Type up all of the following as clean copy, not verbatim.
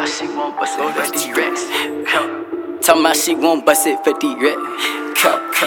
she won't bust it for the racks. Talking about she won't bust it for the racks.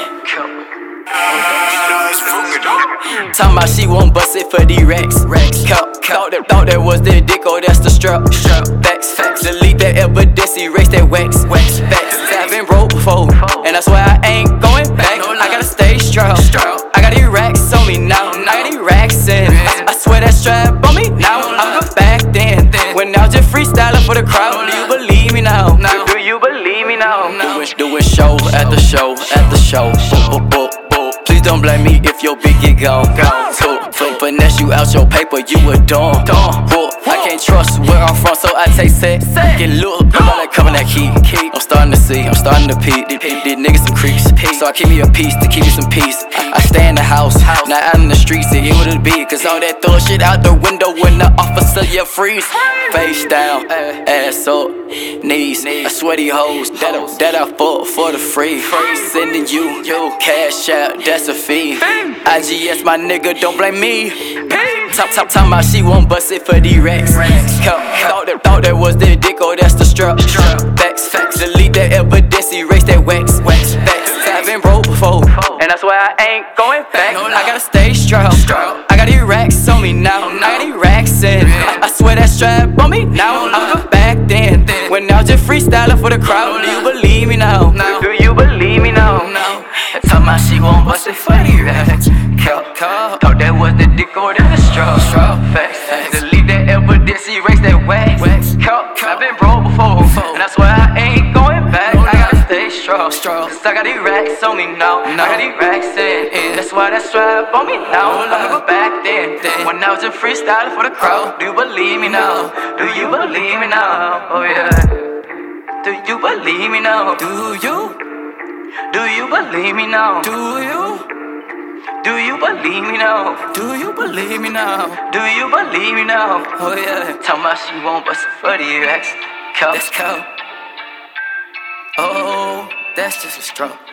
Talking about she won't bust it for the racks. Thought that was the dick, oh that's the strap. Facts, delete that evidence, erase that wax. Facts, I've been broke before, and that's why I ain't going back. I gotta stay strong. I got these racks on me now. I got these racks in. I swear that strap on me now. I'm good back then, when I was just freestyling for the crowd. Do you believe me now? Do you believe me now? Doing show after show after show. Please don't blame me if your big get gone. Finesse you out your paper, you a dumb. I can't trust where I'm from, so I take set. Get look, I'm covering that key. I'm starting to see, I'm starting to peek. These niggas some creeps, so I keep me a piece to keep me some peace. I stay in the house, not out in the streets. It what it be, cause all that throw shit out the window when the officer you freeze. Face down, ass up, knees. I swear these hoes that I fuck for the free. Sending you cash out, that's a fee. IGS my nigga, don't blame me. Talking about she won't bust it for the racks. Thought that was the dick, oh that's the strap. Facts, delete that evidence, erase that wax. Facts, I've been broke before, and that's why I ain't going back. I gotta stay strong. I got these racks on me now. I got these racks in. I swear that strap on me now. I'm good back then, when I was just freestyling for the crowd. Do you believe me now? Do you believe me now? Talking about she won't bust it for the racks. Thought that was the dick or the straw. Facts, delete that evidence, erase that wax. I've been broke before, and that's why I ain't going back. I gotta stay strong, cause I got these racks on me now. I got these racks in, that's why that strap on me now. I go back then, when I was just freestyling for the crowd. Do you believe me now? Do you believe me now? Oh yeah. Do you believe me now? Do you? Do you believe me now? Do you? Do you believe me now? Do you believe me now? Do you believe me now? Oh yeah. Talking about she won't bust it for the racks. Let's go. Oh, that's just a stroke.